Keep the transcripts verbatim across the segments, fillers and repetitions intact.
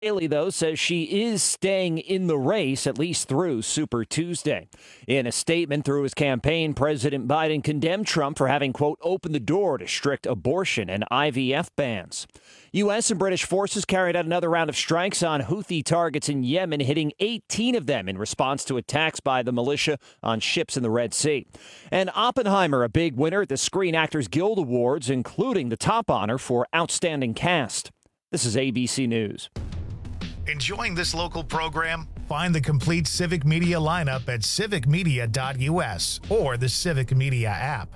Haley, though, says she is staying in the race at least through Super Tuesday. In a statement through his campaign, President Biden condemned Trump for having, quote, opened the door to strict abortion and I V F bans. U S and British forces carried out another round of strikes on Houthi targets in Yemen, hitting eighteen of them in response to attacks by the militia on ships in the Red Sea. And Oppenheimer, a big winner at the Screen Actors Guild Awards, including the top honor for Outstanding Cast. This is A B C News. Enjoying this local program? Find the complete Civic Media lineup at civic media dot u s or the Civic Media app.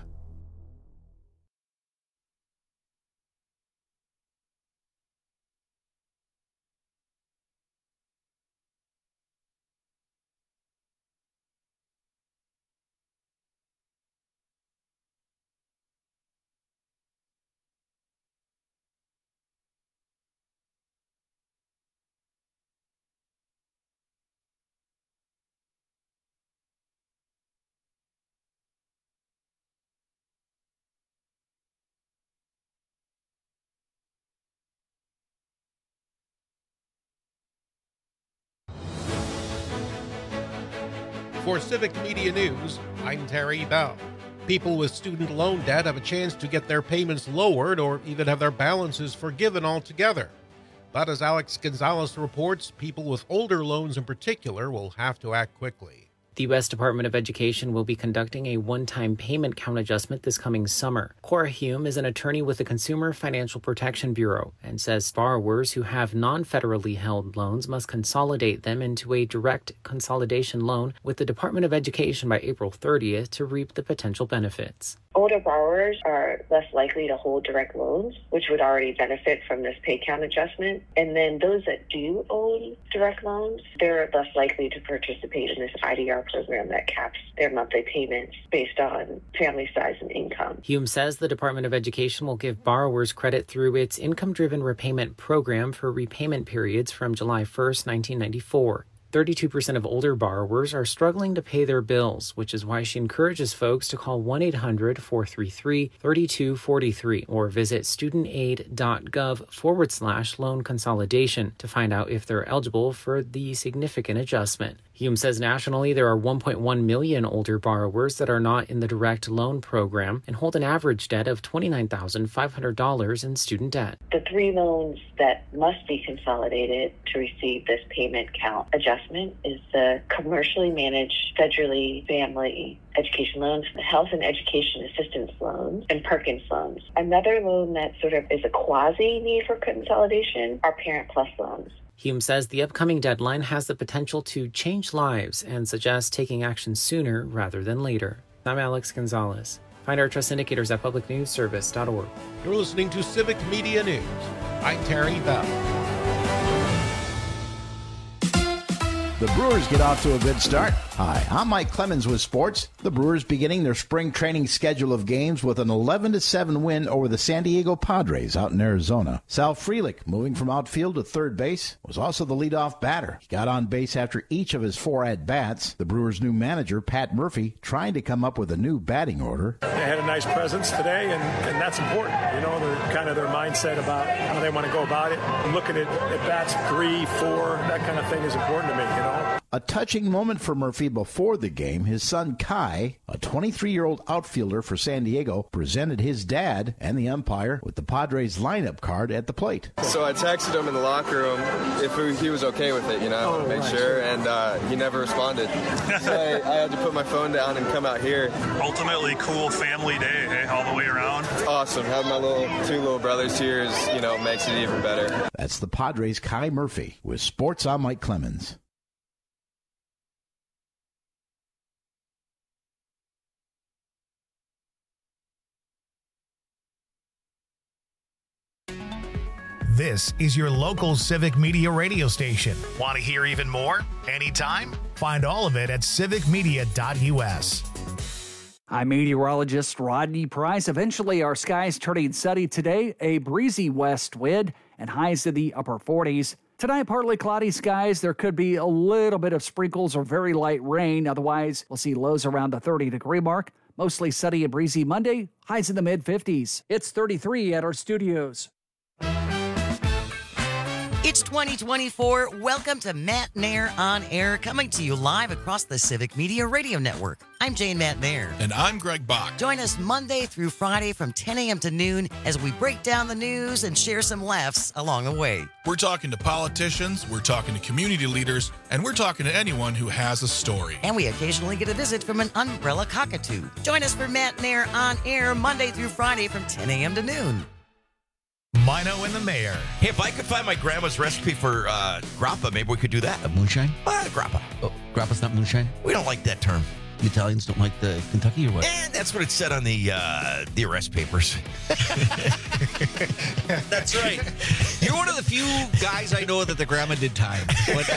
For Civic Media News, I'm Terry Bell. People with student loan debt have a chance to get their payments lowered or even have their balances forgiven altogether. But as Alex Gonzalez reports, people with older loans in particular will have to act quickly. The U S Department of Education will be conducting a one-time payment count adjustment this coming summer. Cora Hume is an attorney with the Consumer Financial Protection Bureau and says borrowers who have non-federally held loans must consolidate them into a direct consolidation loan with the Department of Education by April thirtieth to reap the potential benefits. Older borrowers are less likely to hold direct loans, which would already benefit from this pay count adjustment. And then those that do own direct loans, they're less likely to participate in this I D R program that caps their monthly payments based on family size and income. Hume says the Department of Education will give borrowers credit through its income-driven repayment program for repayment periods from July first, nineteen ninety-four. thirty-two percent of older borrowers are struggling to pay their bills, which is why she encourages folks to call one eight hundred four three three three two four three or visit studentaid.gov forward slash loan consolidation to find out if they're eligible for the significant adjustment. Hume says nationally there are one point one million older borrowers that are not in the direct loan program and hold an average debt of twenty-nine thousand five hundred dollars in student debt. The three loans that must be consolidated to receive this payment count adjustment is the commercially managed federally family education loans, health and education assistance loans, and Perkins loans. Another loan that sort of is a quasi need for consolidation are Parent Plus loans. Hume says the upcoming deadline has the potential to change lives and suggests taking action sooner rather than later. I'm Alex Gonzalez. Find our trust indicators at public news service dot org. You're listening to Civic Media News. I'm Terry Bell. The Brewers get off to a good start. Hi, I'm Mike Clemens with sports. The Brewers beginning their spring training schedule of games with an eleven to seven win over the San Diego Padres out in Arizona. Sal Frelick, moving from outfield to third base, was also the leadoff batter. He got on base after each of his four at-bats. The Brewers' new manager, Pat Murphy, trying to come up with a new batting order. They had a nice presence today, and, and that's important. You know, they're kind of their mindset about how they want to go about it. Looking at, at bats three, four, that kind of thing is important to me, you know. A touching moment for Murphy before the game. His son Kai, a twenty-three-year-old outfielder for San Diego, presented his dad and the umpire with the Padres lineup card at the plate. So I texted him in the locker room if he was okay with it, you know, to make sure, and uh, he never responded. So I, I had to put my phone down and come out here. Ultimately, cool family day, hey, all the way around. Awesome. Having my little two little brothers here is, you know, makes it even better. That's the Padres' Kai Murphy. With sports, I'm Mike Clemens. This is your local Civic Media radio station. Want to hear even more? Anytime? Find all of it at civic media dot u s. I'm meteorologist Rodney Price. Eventually, our skies turning sunny today, a breezy west wind, and highs in the upper forties. Tonight, partly cloudy skies. There could be a little bit of sprinkles or very light rain. Otherwise, we'll see lows around the thirty-degree mark. Mostly sunny and breezy Monday, highs in the mid-fifties. It's thirty-three at our studios. It's twenty twenty-four. Welcome to Matt Nair On Air, coming to you live across the Civic Media Radio Network. I'm Jane Matt Nair. And I'm Greg Bach. Join us Monday through Friday from ten a.m. to noon as we break down the news and share some laughs along the way. We're talking to politicians, we're talking to community leaders, and we're talking to anyone who has a story. And we occasionally get a visit from an umbrella cockatoo. Join us for Matt Nair On Air Monday through Friday from ten a.m. to noon. Mino and the Mayor. Hey, if I could find my grandma's recipe for uh, grappa, maybe we could do that. A moonshine? Ah, grappa. Oh, grappa's not moonshine? We don't like that term. The Italians don't like the Kentucky or what? And that's what it said on the uh, the arrest papers. That's right. You're one of the few guys I know that the grandma did time.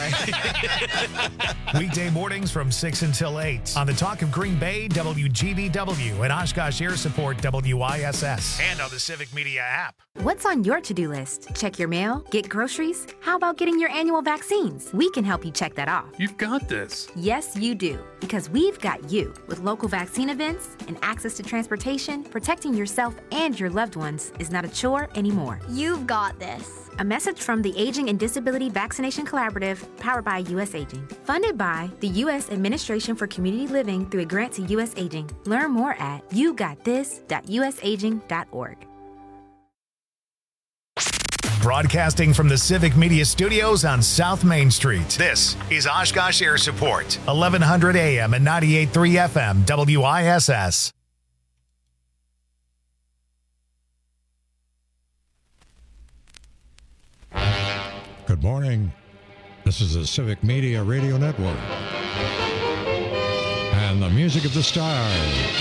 I... Weekday mornings from six until eight on the Talk of Green Bay, W G B W, and Oshkosh Air Support, W I S S, and on the Civic Media app. What's on your to-do list? Check your mail? Get groceries? How about getting your annual vaccines? We can help you check that off. You've got this. Yes, you do. Because we've got you. With local vaccine events and access to transportation, protecting yourself and your loved ones is not a chore anymore. You've got this. A message from the Aging and Disability Vaccination Collaborative, powered by U S Aging. Funded by the U S Administration for Community Living through a grant to U S Aging. Learn more at you got this dot u s aging dot org. Broadcasting from the Civic Media Studios on South Main Street. This is Oshkosh Air Support, eleven hundred A M and ninety-eight point three F M, W I S S. Good morning. This is the Civic Media Radio Network. And the music of the stars.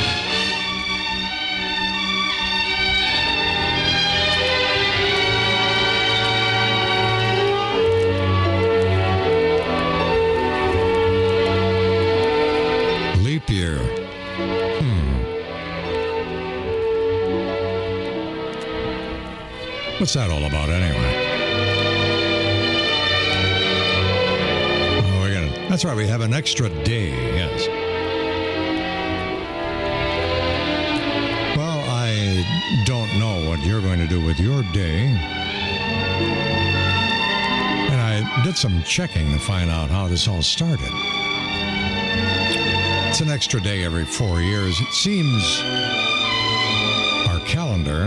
Year. Hmm. What's that all about anyway? Oh, we're gonna, that's right, we have an extra day, yes. Well, I don't know what you're going to do with your day. And I did some checking to find out how this all started. It's an extra day every four years. It seems our calendar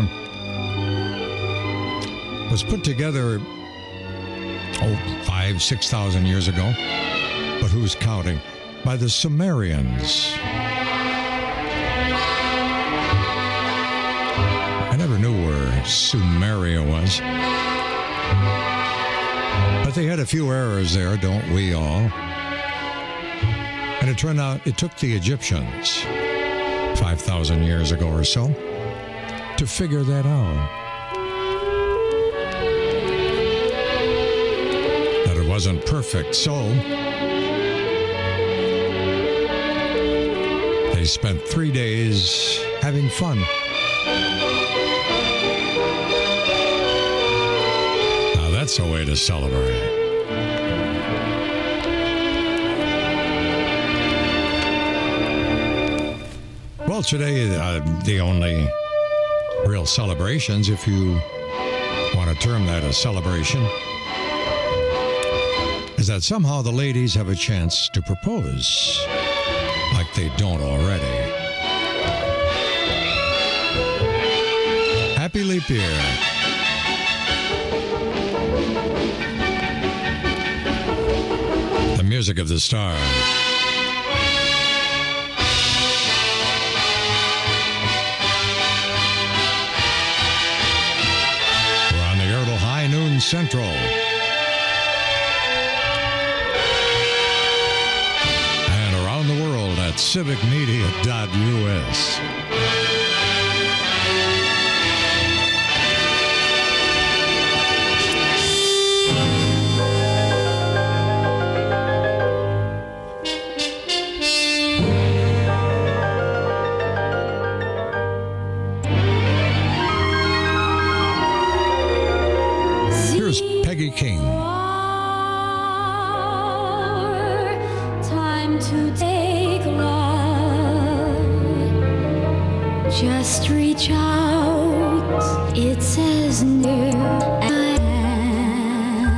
was put together, oh, five, six thousand years ago. But who's counting? By the Sumerians. I never knew where Sumeria was. But they had a few errors there, don't we all? And it turned out it took the Egyptians five thousand years ago or so to figure that out. That it wasn't perfect, so they spent three days having fun. Now that's a way to celebrate. Well, today, uh, the only real celebrations, if you want to term that a celebration, is that somehow the ladies have a chance to propose like they don't already. Happy leap year. The music of the stars. Central. And around the world at civic media dot u s. Peggy King. Time to take love. Just reach out. It's as near as I am.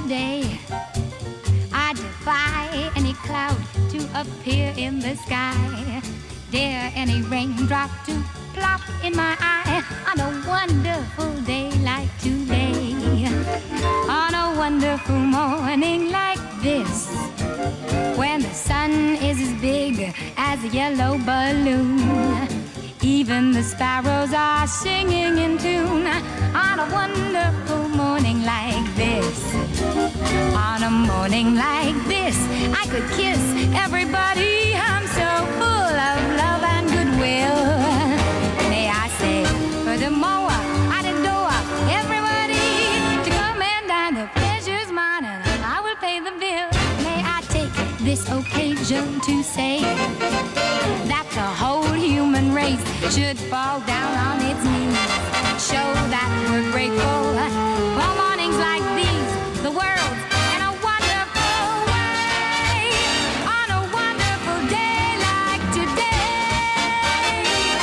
day. I defy any cloud to appear in the sky. Dare any raindrop to plop in my eye on a wonderful day like today. On a wonderful morning like this, when the sun is as big as a yellow balloon, even the sparrows are singing in tune. On a wonderful morning like this, on a morning like this, I could kiss everybody. I'm so full of love and goodwill. May I say, furthermore, I'd adore everybody to come and dine. The pleasure's mine and I will pay the bill. May I take this occasion to say that the whole human race should fall down on its knees, show that we're grateful for mornings like these, the world's in a wonderful way, on a wonderful day like today.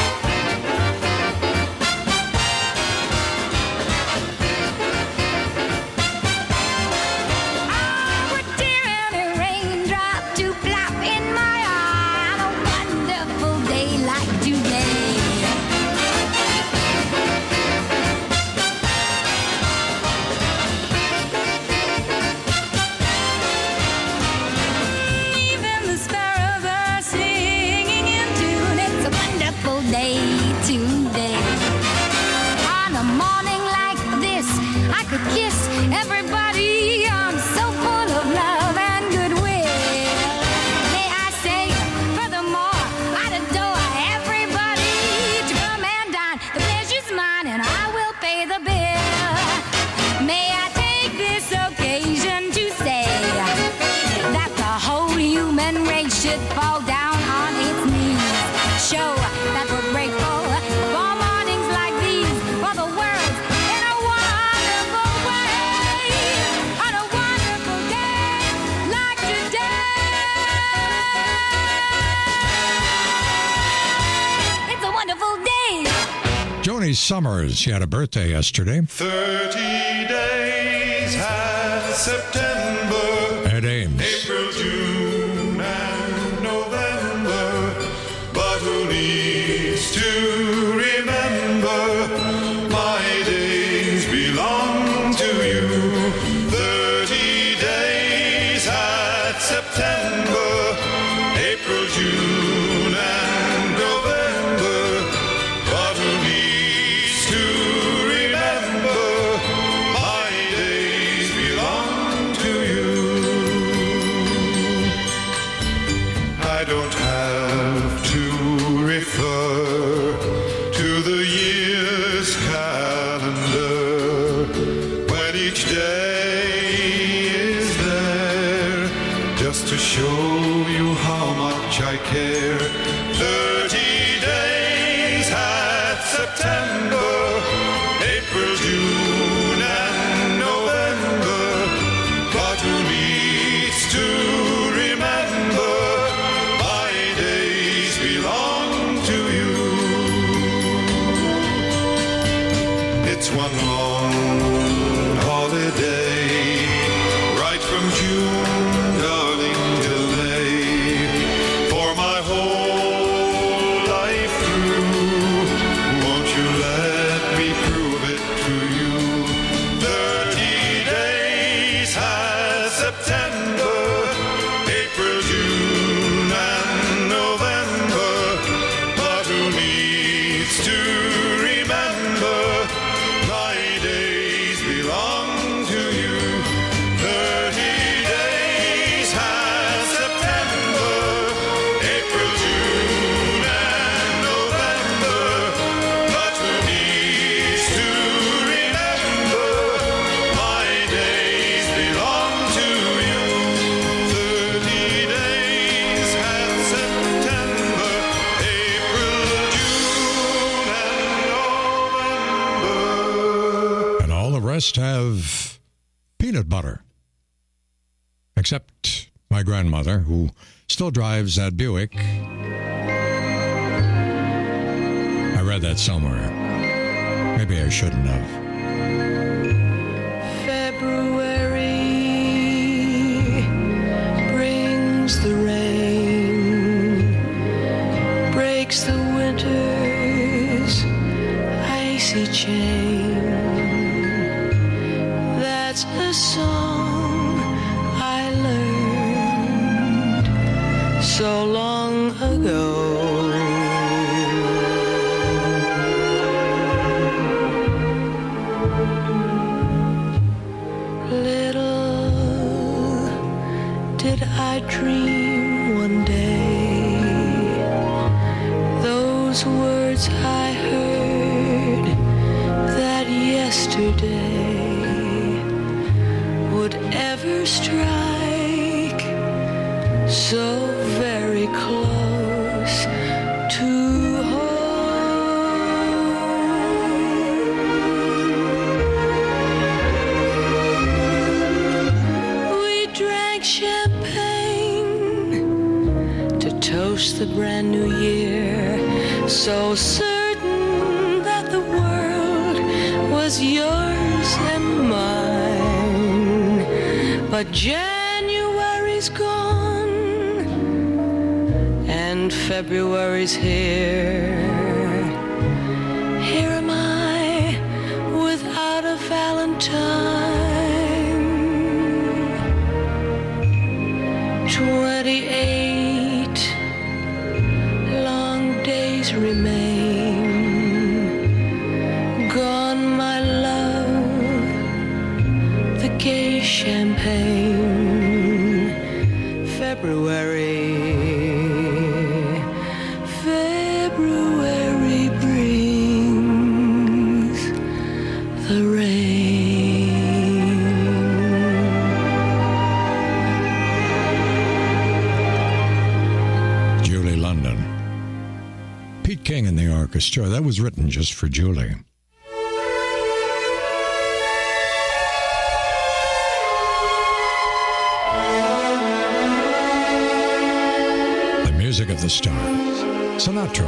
I would dare any raindrop to plop in my eye on a wonderful day like today. Even the sparrows are singing in tune. It's a wonderful day today. On a morning like this, I could kiss everybody. I'm so full of love and goodwill. May I say, furthermore, I'd adore everybody to come and dine. The pleasure's mine and I will pay the bill. May I take this occasion to say that the whole human race should fall down on its knees, show that we're grateful for mornings like these, for the world in a wonderful way, on a wonderful day like today. It's a wonderful day. Joni Summers, she had a birthday yesterday. Thirty days had September, Ed Ames. April, June, and November. But who needs to remember? My days belong to you. Thirty days had September, April, June, and November. But who needs to remember? My days belong to you. I don't have to refer to the year's calendar when each day is there, just to show you how much I care. Thirty days had September, April, June, and November. But who needs to remember? My days belong to you. It's one long holiday, right from June, darling, till May. For my whole life through, won't you let me prove it to you? Thirty days has September, April, June, and November. But who needs to remember? My days belong to you. Thirty days has September, April, June, and November. But who needs to remember? My days belong to you. Thirty days has September, April, June, and November. And all the rest have peanut butter. Except my grandmother, who still drives that Buick. I read that somewhere. Maybe I shouldn't have. February That's a song I learned so long ago. Little did I dream one day those words I heard that yesterday would ever strike so very close to home. We drank champagne to toast the brand new year, so certain that the world was yours and mine. But January's gone and February's here. Here am I without a Valentine. Twenty-eight long days remain. Gone, my love, the gay champagne. February, February brings the rain. Julie London. Pete King and the orchestra. That was written just for Julie. Music of the Stars. Sinatra.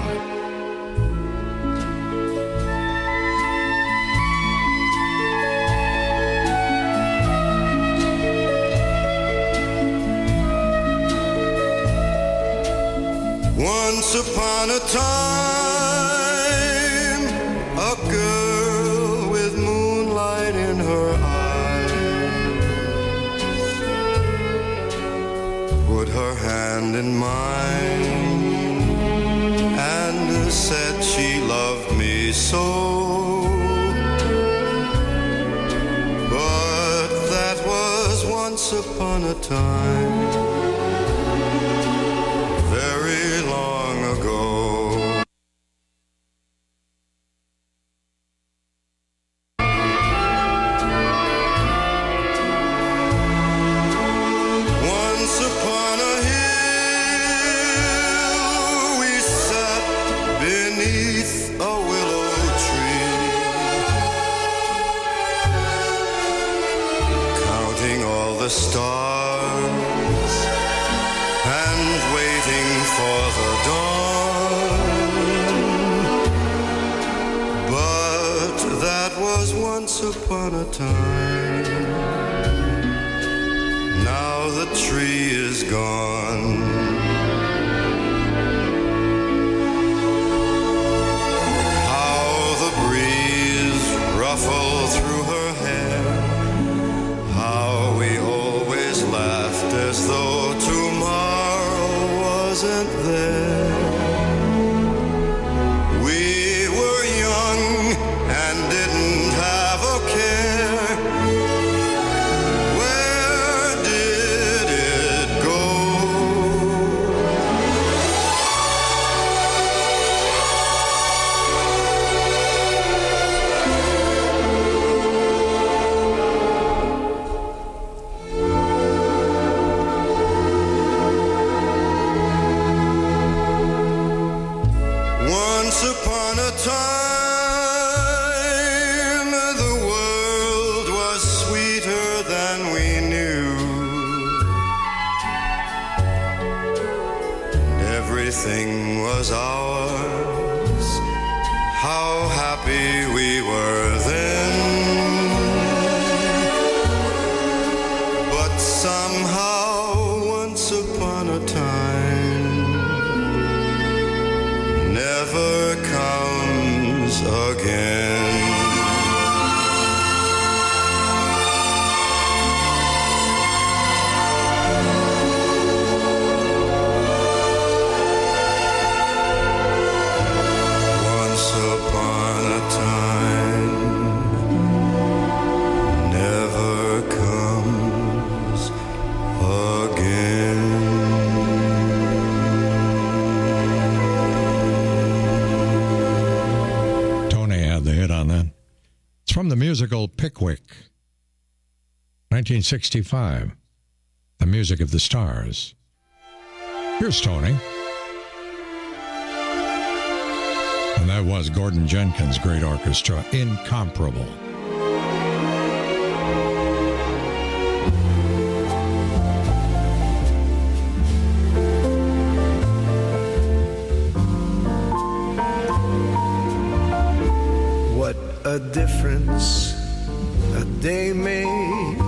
Once upon a time, a girl with moonlight in her eyes put her hand in mine and said she loved me so. But that was once upon a time, very long ago. Once upon a hill we sat beneath a willow tree, counting all the stars and waiting for the dawn. But that was once upon a time. Now the tree is gone. How the breeze ruffled through her hair. How we always laughed as though tomorrow wasn't there. We were young and didn't have a care. Where did it go? Once upon a time, the world was sweeter than we knew. Everything was ours. How happy we were then. But somehow, once upon a time, never comes again. from the musical Pickwick, nineteen sixty-five, the music of the stars. Here's Tony. And that was Gordon Jenkins' great orchestra, incomparable. What a difference a day made.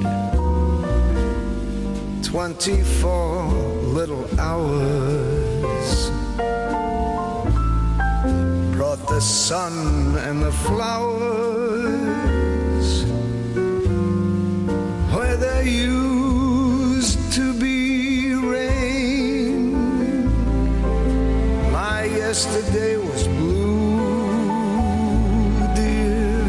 Twenty-four little hours brought the sun and the flowers where there used to be rain. My yesterday was blue, dear.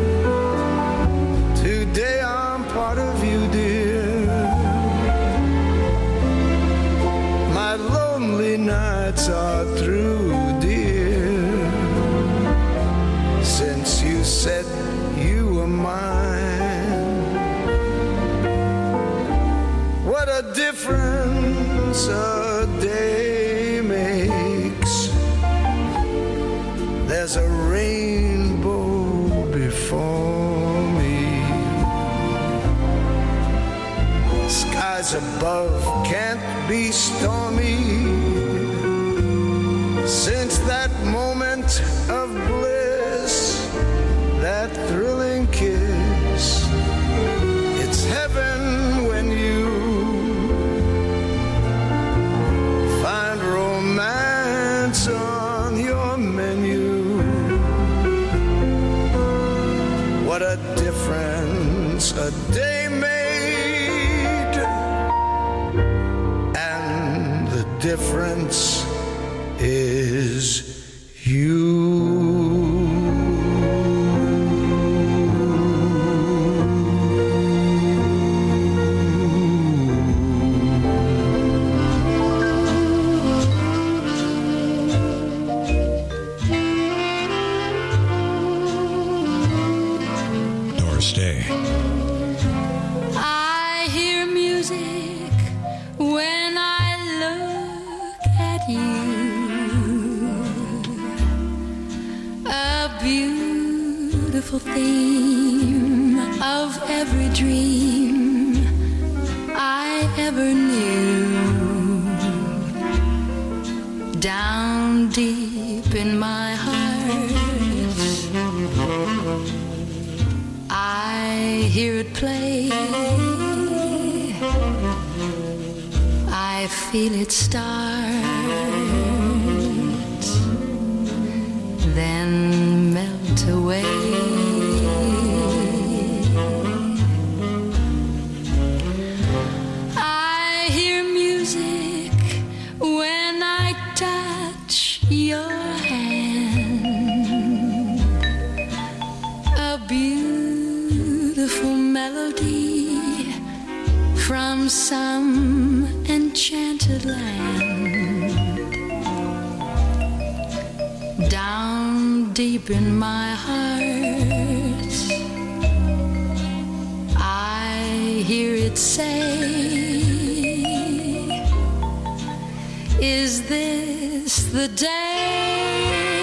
Today I'm part of you, dear. My lonely nights are through, dear, since you said you were mine. What a difference a day makes. There's a rainbow before me. Skies above can't be stormy. Since that moment of bliss, that thrilling kiss, it's heaven when you find romance on your menu. What a difference a day made, and the difference is you. Doris Day. I hear music when I look at you. A beautiful theme of every dream I ever knew. Down deep in my heart, I hear it play. I feel it start, then melt away. I hear music when I touch your hand. A beautiful melody from some enchanted land. Down deep in my heart, I hear it say, is this the day?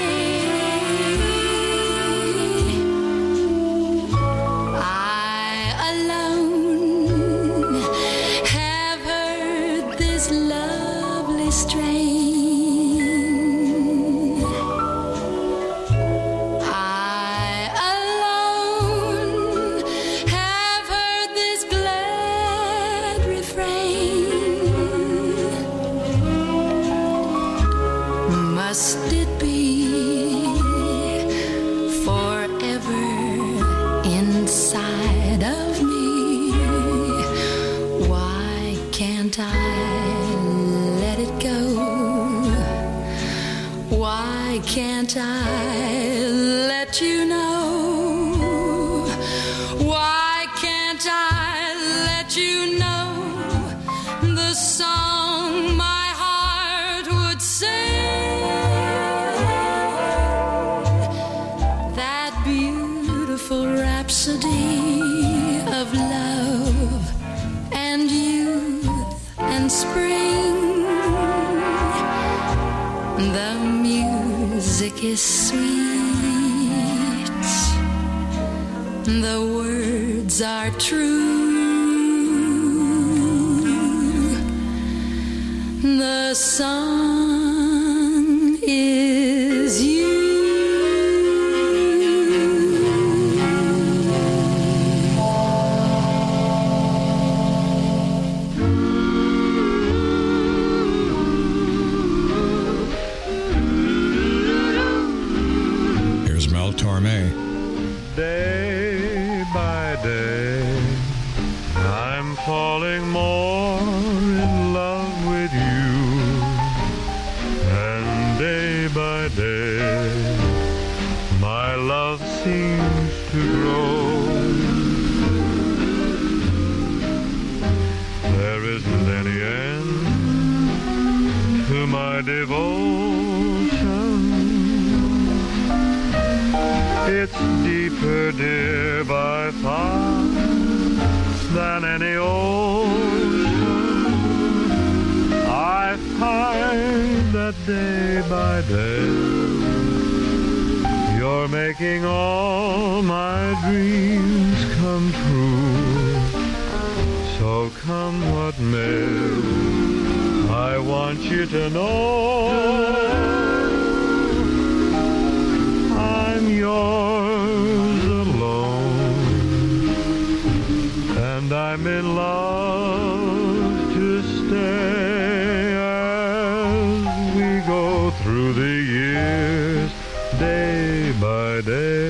I alone have heard this lovely strain. I alone have heard this glad refrain. Must it be forever inside of me? Why can't I let it go? Why can't I let you know? Why can't I let you know the song my heart would sing? That beautiful of love and youth and spring. The music is sweet, the words are true. The song is you. Here's Mel Torme. Day by day, I'm falling more in love with you, and day by day, my love seems to grow. There isn't any end to my devotion. It's deeper, dear, by far than any ocean. I find that day by day you're making all my dreams come true. So come what may, I want you to know I'm yours alone, and I'm in love to stay as we go through the years, day by day.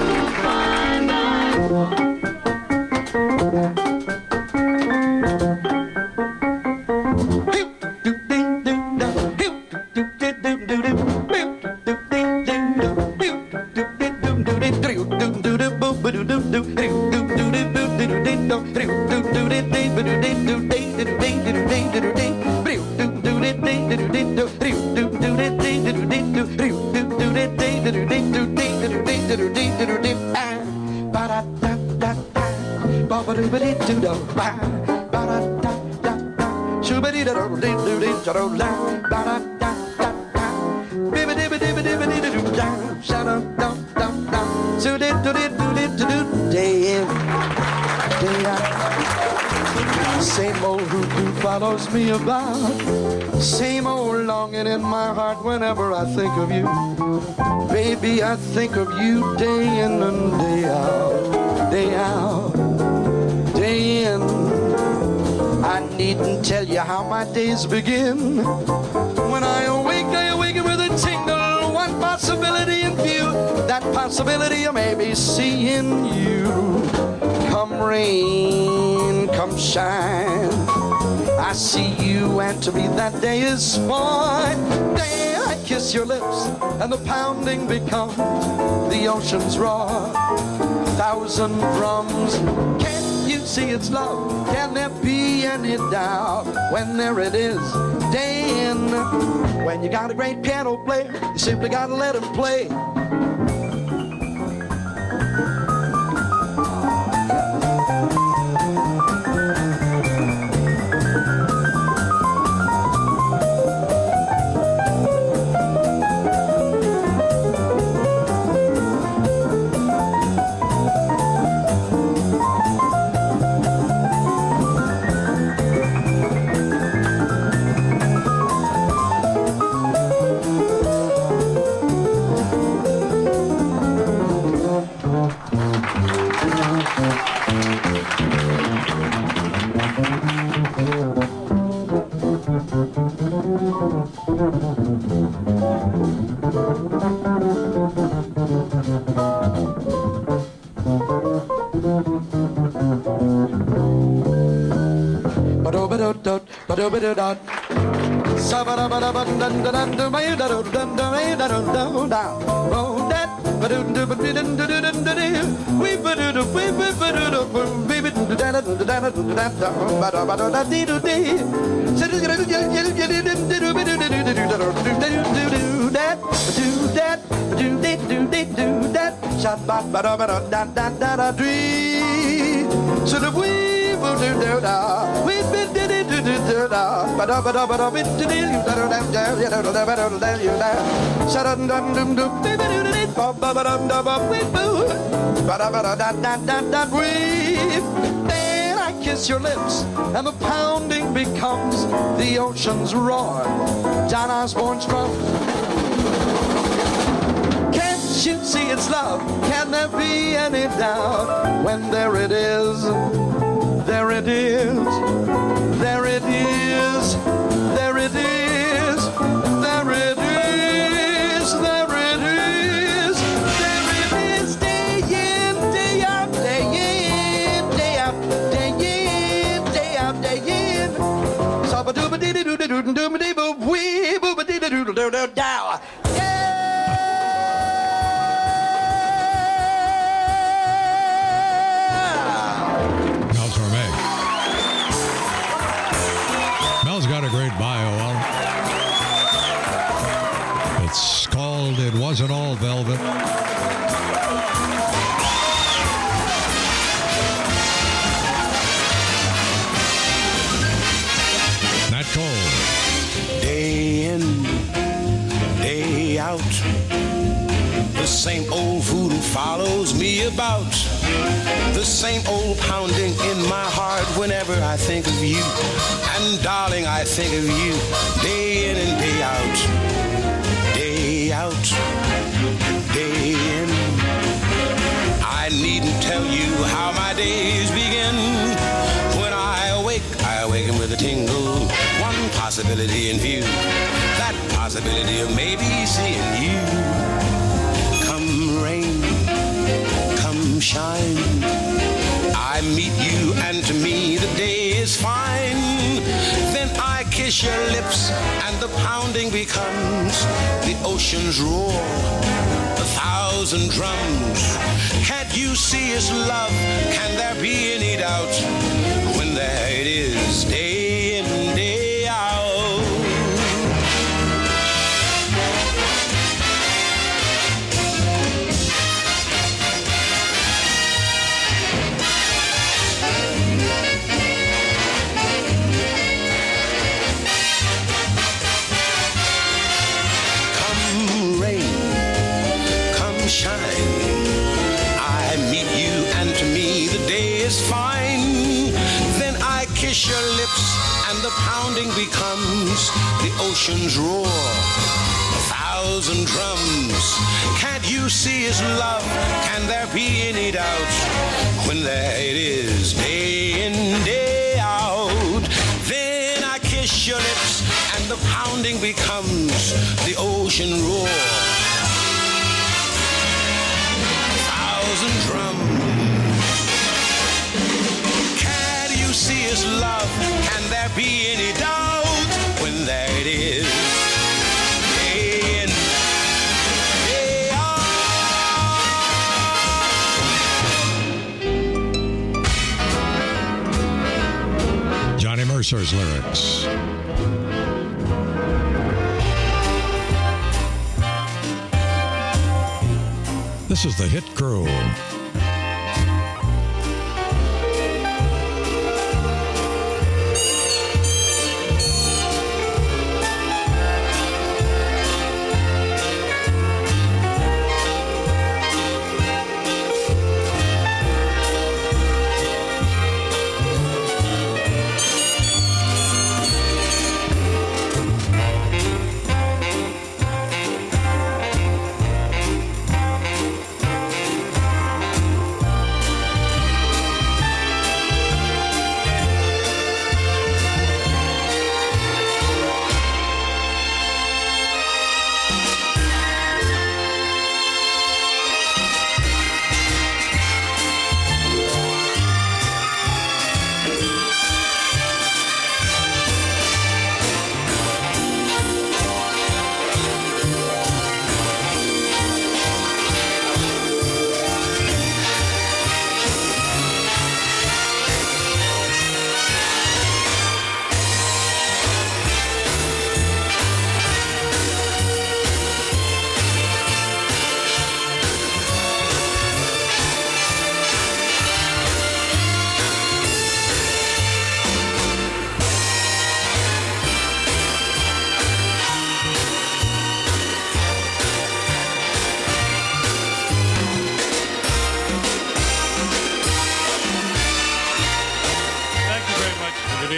Same old hoodoo follows me about. Same old longing in my heart whenever I think of you. Baby, I think of you day in and day out, day out, day in. I needn't tell you how my days begin. When I awake, I awaken with a tingle, one possibility in view. That possibility of maybe seeing you. Come rain, come shine, I see you, and to me that day is fine. Day I kiss your lips, and the pounding becomes the ocean's roar. Thousand drums, can't you see it's love? Can there be any doubt? When there it is, day in. When you got a great piano player, you simply gotta let him play. Then I kiss your lips, and the pounding becomes the ocean's roar. John Osborne's drum. Can't you see it's love? Can there be any doubt? When there it is, there it is, there it is, there it is, there it is, there it is, there it is, day in, day out, day in, day out, day in, day out, day in. Sabba dooba dee doo doo doo doo doo dee boo wee booba dee doo doo doo doo dow. Mel's got a great bio. Well, it's called It Wasn't All Velvet. Nat Cole. Day in, day out, the same old voodoo follows me about. The same old pounding in my heart whenever I think of you. And darling, I think of you day in and day out. Day out, day in. I needn't tell you how my days begin. When I awake, I awaken with a tingle. One possibility in view. That possibility of maybe seeing you. Come rain, come shine, I meet you and to me the day is fine. Then I kiss your lips and the pounding becomes the ocean's roar, a thousand drums. Can't you see it's love? Can there be any doubt? When there it is, day in, day out. Fine. Then I kiss your lips and the pounding becomes the ocean's roar, a thousand drums. Can't you see it's love? Can there be any doubt? When there it is, day in, day out. Then I kiss your lips and the pounding becomes the ocean roar, a thousand drums. See is love, can there be any doubt? When there it is, day in, day out. Johnny Mercer's lyrics. This is the Hit Crew.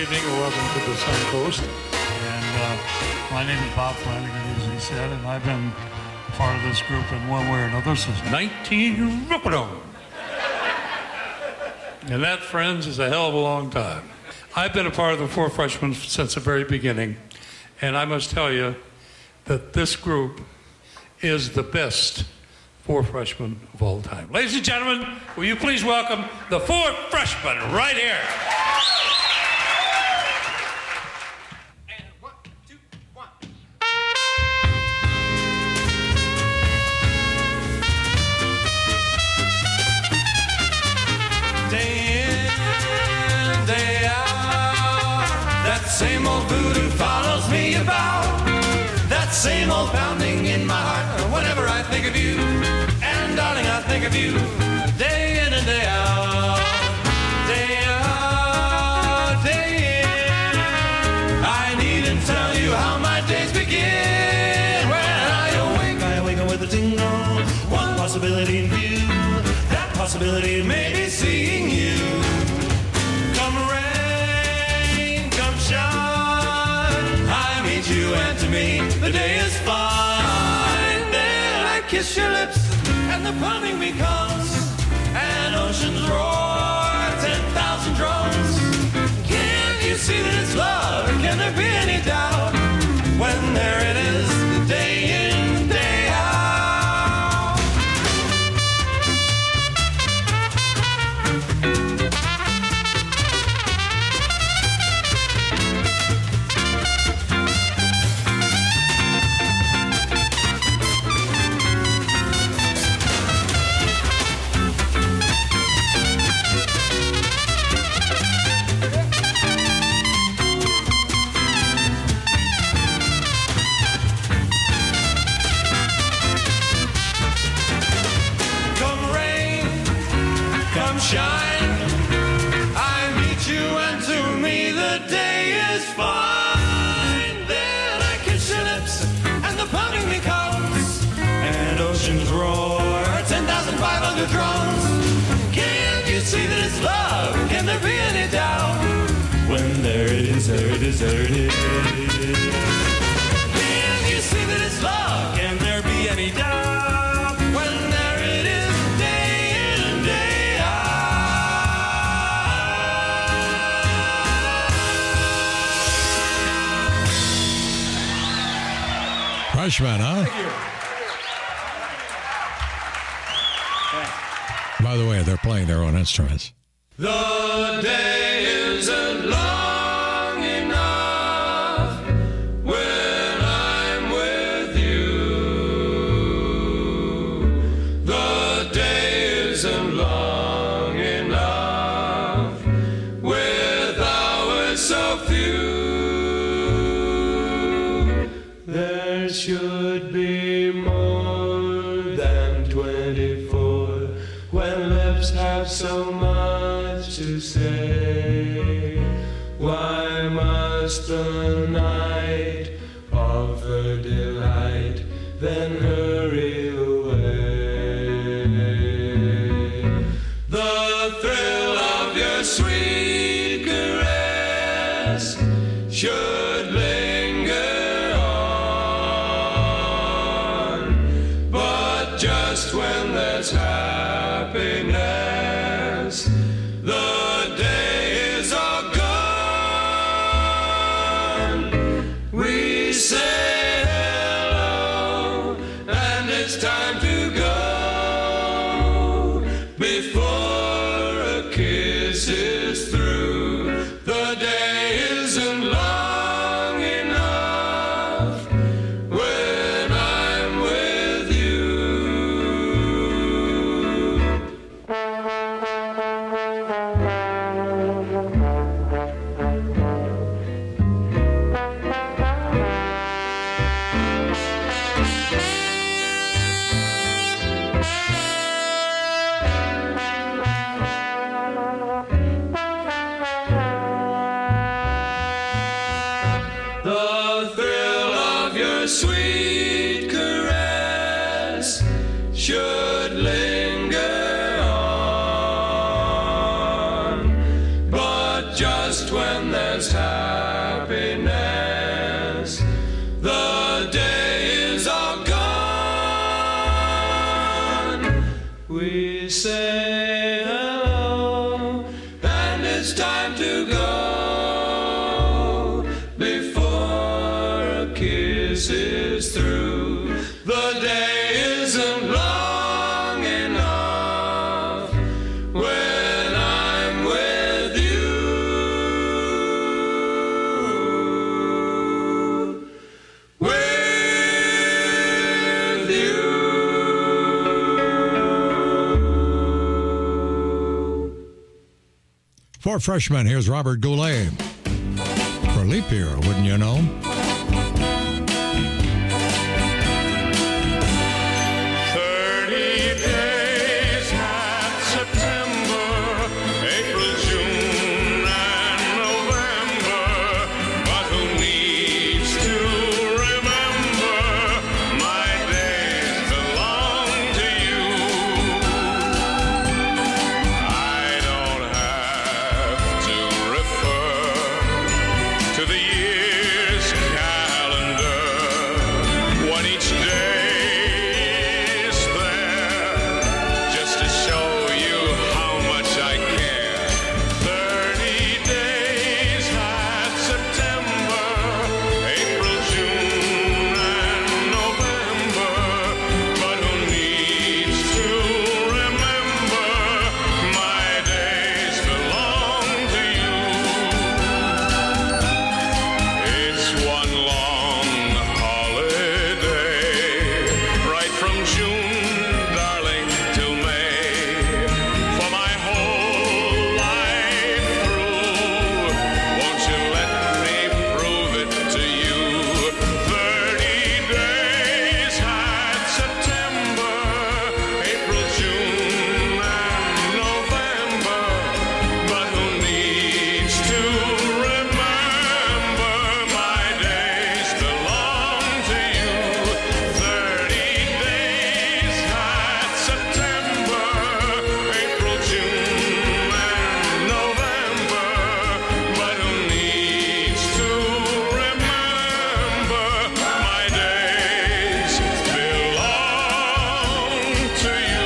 evening and welcome to the Sun Coast. And uh, my name is Bob Flanagan, as he said, and I've been part of this group in one way or another since nineteen Rippadone. And that, friends, is a hell of a long time. I've been a part of the Four Freshmen since the very beginning, and I must tell you that this group is the best Four Freshmen of all time. Ladies and gentlemen, will you please welcome the Four Freshmen right here. Same old voodoo follows me about. That same old pounding in my heart whenever I think of you. And darling, I think of you day in and day out. Day out, day in. I needn't tell you how my days begin. When I awake, I awaken with a tingle. One possibility in view. That possibility may be seeing you. You and to me the day is fine. Then I kiss your lips and the pounding becomes an ocean's roar, ten thousand drums. Can't you see that it's love? Can there be any doubt when there it is, day in, day out? Shine. I meet you and to me the day is fine. Then I kiss your lips and the pounding becomes an ocean's roar, ten thousand five hundred drums. Can't you see that it's love? Can there be any doubt when there it is, there it is, there it is? Can't you see that it's love? Can there be any doubt when there it is, day in and day out? Freshmen, huh? By the way, they're playing their own instruments. The day isn't long enough when I'm with you. The day isn't long enough with hours so few. There should be more than twenty-four when lips have so much to say. Why must the night offer delight, then hurry away? The thrill of your sweet caress should linger on, but just when there's happiness, the day is all gone. We say hello, and it's time to go before a kiss is through. The day isn't long just when there's happiness, the day is all gone. We say hello, and it's time to go before a kiss is through. The day isn't long enough when I'm with you. With you. For freshmen, here's Robert Goulet. For leap year, wouldn't you know? Thirty days had September, April, June, and November. But who needs to remember my days belong to you? I don't have to refer to the year's calendar when each day is there just to show you how much I care. Thirty days had September, April, June, and November. But who needs to remember my days belong to you? It's one long holiday, right from June, darling, till May. For my whole life through, won't you let me prove it to you? Thirty days had September, April, June, and November. But who needs to remember my days belong to you? Thirty days had September, April, June, and November. But who needs to remember my days belong to you?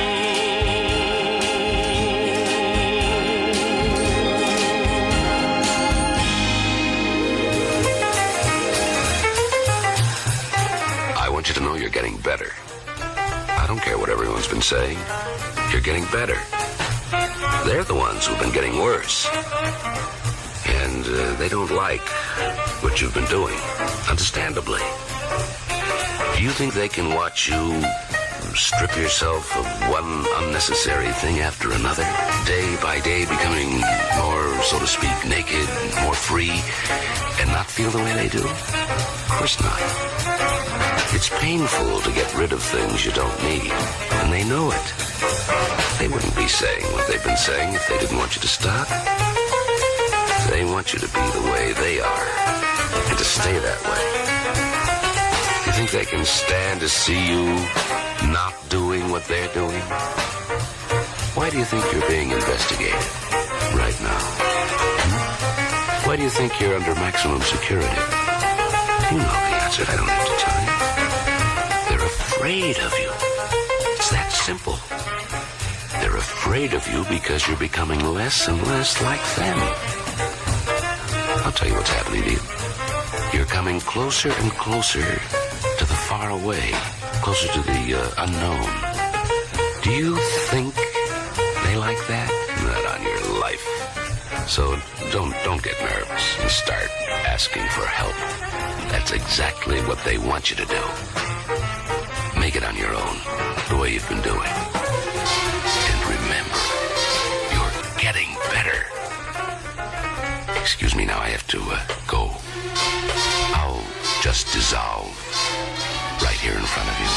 I want you to know you're getting better. I don't care what everyone's been saying. You're getting better. They're the ones who've been getting worse. And uh, they don't like what you've been doing, understandably. Do you think they can watch you strip yourself of one unnecessary thing after another, day by day becoming more, so to speak, naked, more free, and not feel the way they do? Of course not. It's painful to get rid of things you don't need, and they know it. They wouldn't be saying what they've been saying if they didn't want you to stop. They want you to be the way they are, and to stay that way. You think they can stand to see you not doing what they're doing? Why do you think you're being investigated right now? Hmm? Why do you think you're under maximum security? You know the answer. I don't have to tell you. They're afraid of you. It's that simple. They're afraid of you because you're becoming less and less like them. I'll tell you what's happening to you. You're coming closer and closer to the far away, closer to the uh, unknown. Do you think they like that? Not on your life. So don't don't get nervous and start asking for help. That's exactly what they want you to do. Make it on your own, the way you've been doing. And remember, you're getting better. Excuse me, now I have to uh, go. I'll just dissolve right here in front of you.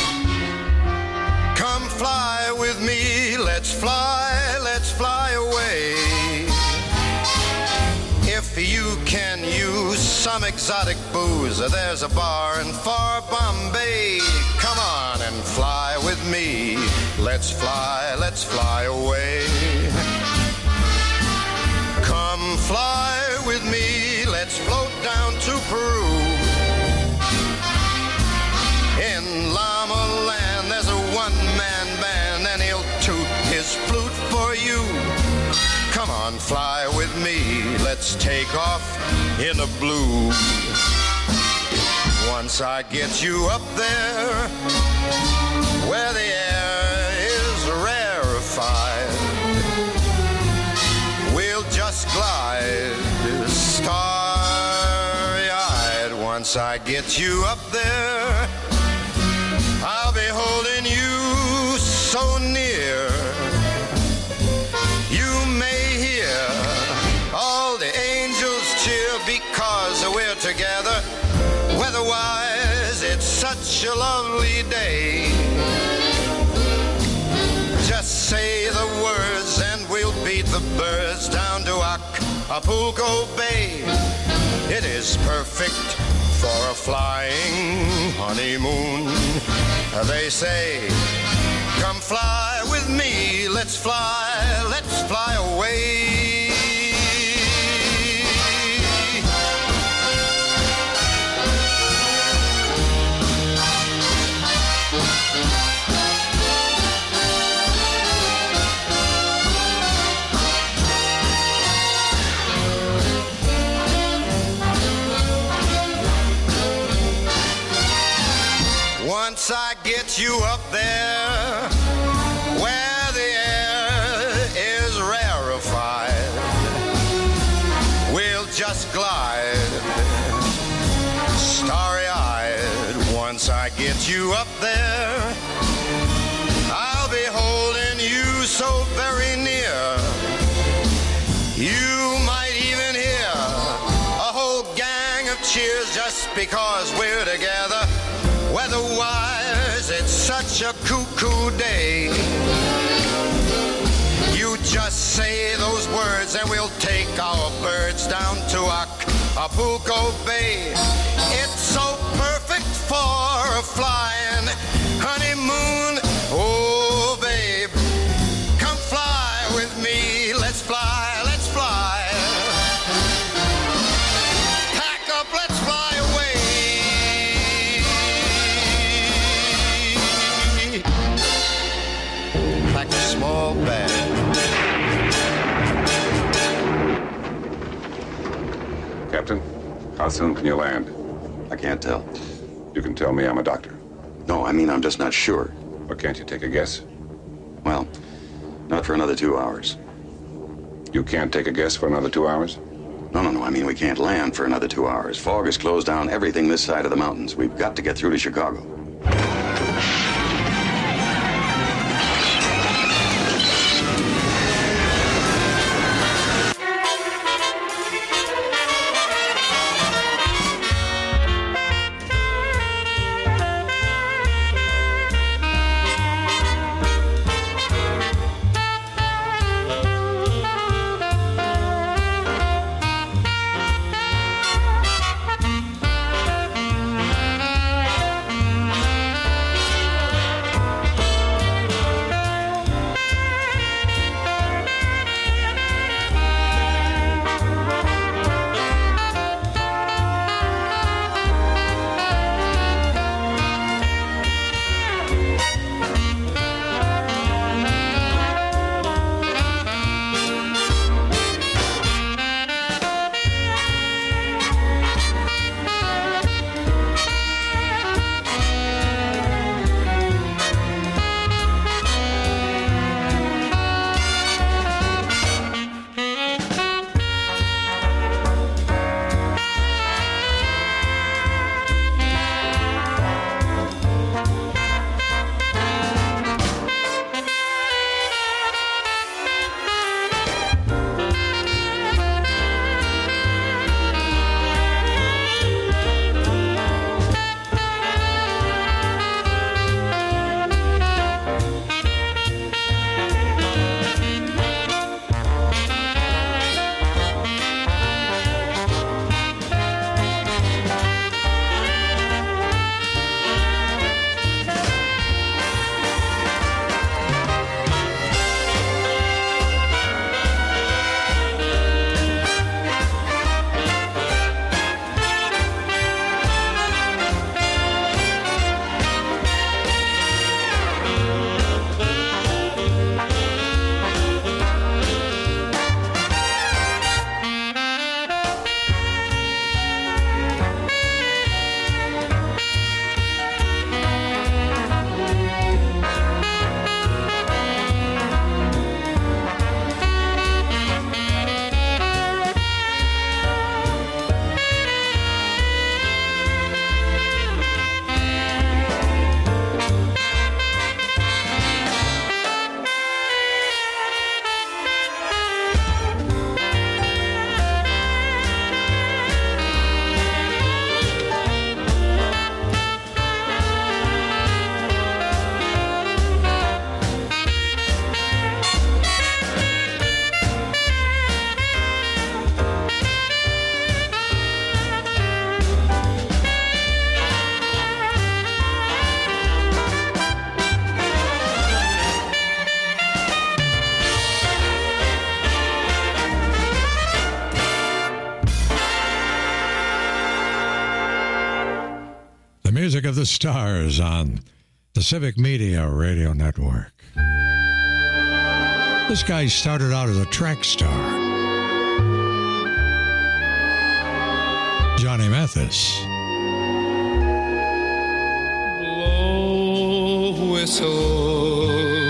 Come fly with me, let's fly, let's fly away. If you can use some exotic booze, there's a bar in far Bombay. Come on and fly with me, let's fly, let's fly away. Come fly on, fly with me. Let's take off in the blue. Once I get you up there, where the air is rarefied, we'll just glide starry-eyed. Once I get you up there, I'll be holding you so near. You may hear all the angels cheer because we're together. Weather-wise, it's such a lovely day. Just say the words and we'll beat the birds down to Acapulco Bay. It is perfect for a flying honeymoon. They say, come fly with me, let's fly, let's fly away. Once I get you up there, where the air is rarefied, we'll just glide starry-eyed. Once I get you up there, I'll be holding you so very near. You might even hear a whole gang of cheers just because we're together. Weather-wise, it's such a cuckoo day. You just say those words and we'll take our birds down to Acapulco Bay. It's so perfect for a flying honeymoon. Oh, babe, come fly with me. Let's fly, let's fly. Pack up, let's fly away. Like a small bag. Captain, how soon can you land? I can't tell. You can tell me. I'm a doctor. No, I mean, I'm just not sure. Or can't you take a guess? Well, not for another two hours. You can't take a guess for another two hours? No, no, no. I mean, we can't land for another two hours. Fog has closed down everything this side of the mountains. We've got to get through to Chicago. Music of the Stars on the Civic Media Radio Network. This guy started out as a track star. Johnny Mathis. Blow whistle.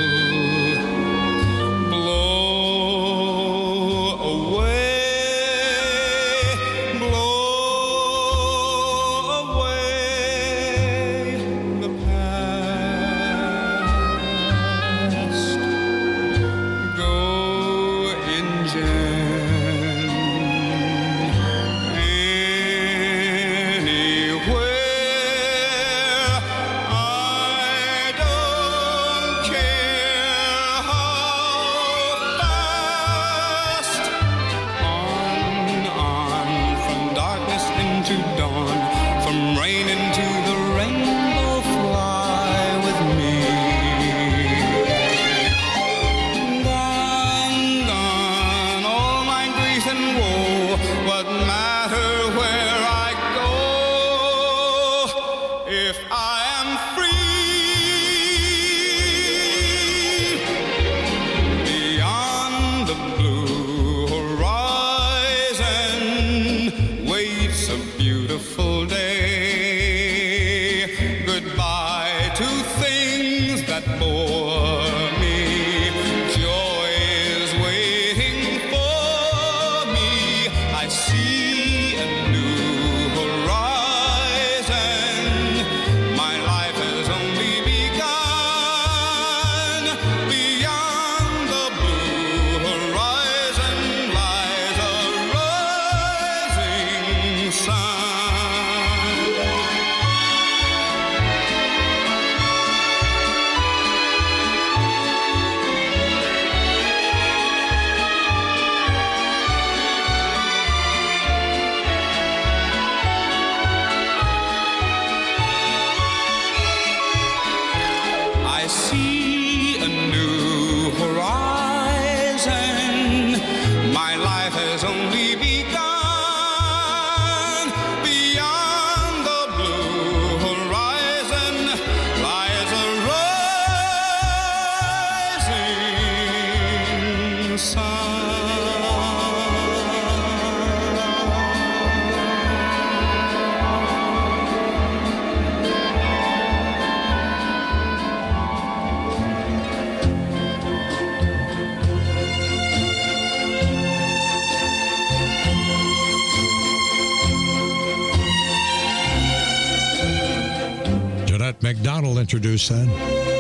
McDonald introduced that.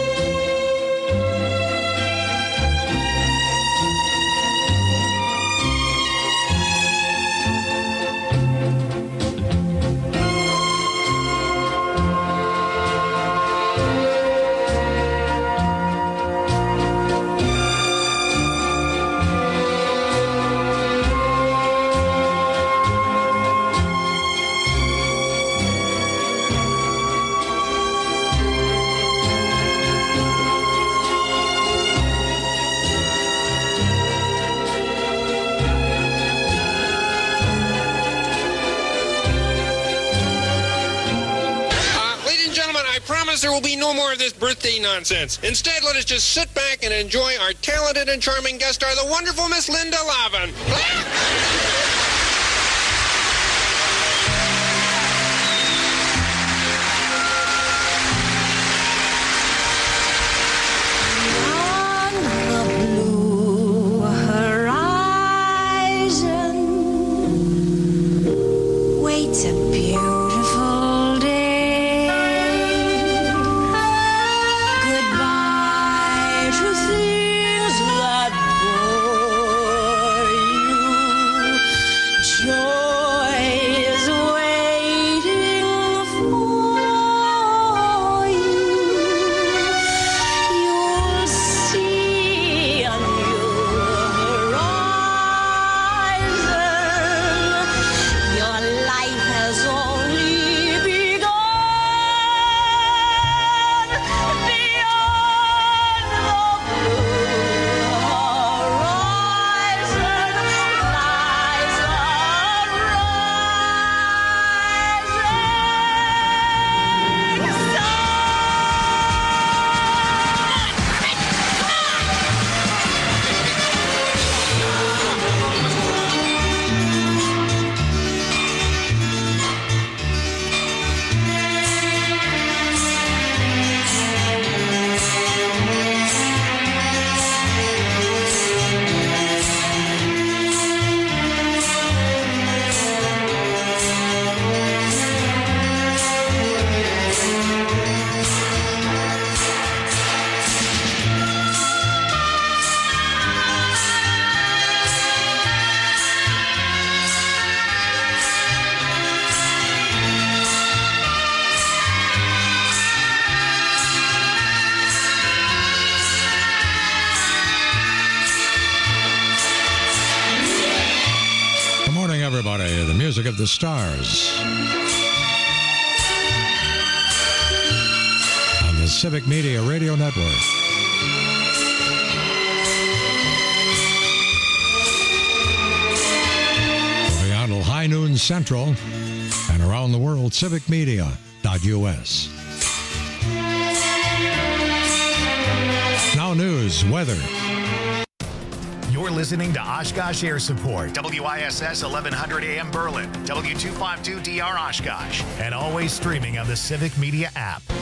There will be no more of this birthday nonsense. Instead, let us just sit back and enjoy our talented and charming guest star, the wonderful Miss Linda Lavin. To things that bore you. everybody. The music of the stars. On the Civic Media Radio Network. Until high noon Central and around the world, civic media dot U S. Now news, weather. You're listening to Oshkosh Air Support, W I S S eleven hundred A M Berlin, W two fifty-two D R Oshkosh, and always streaming on the Civic Media app.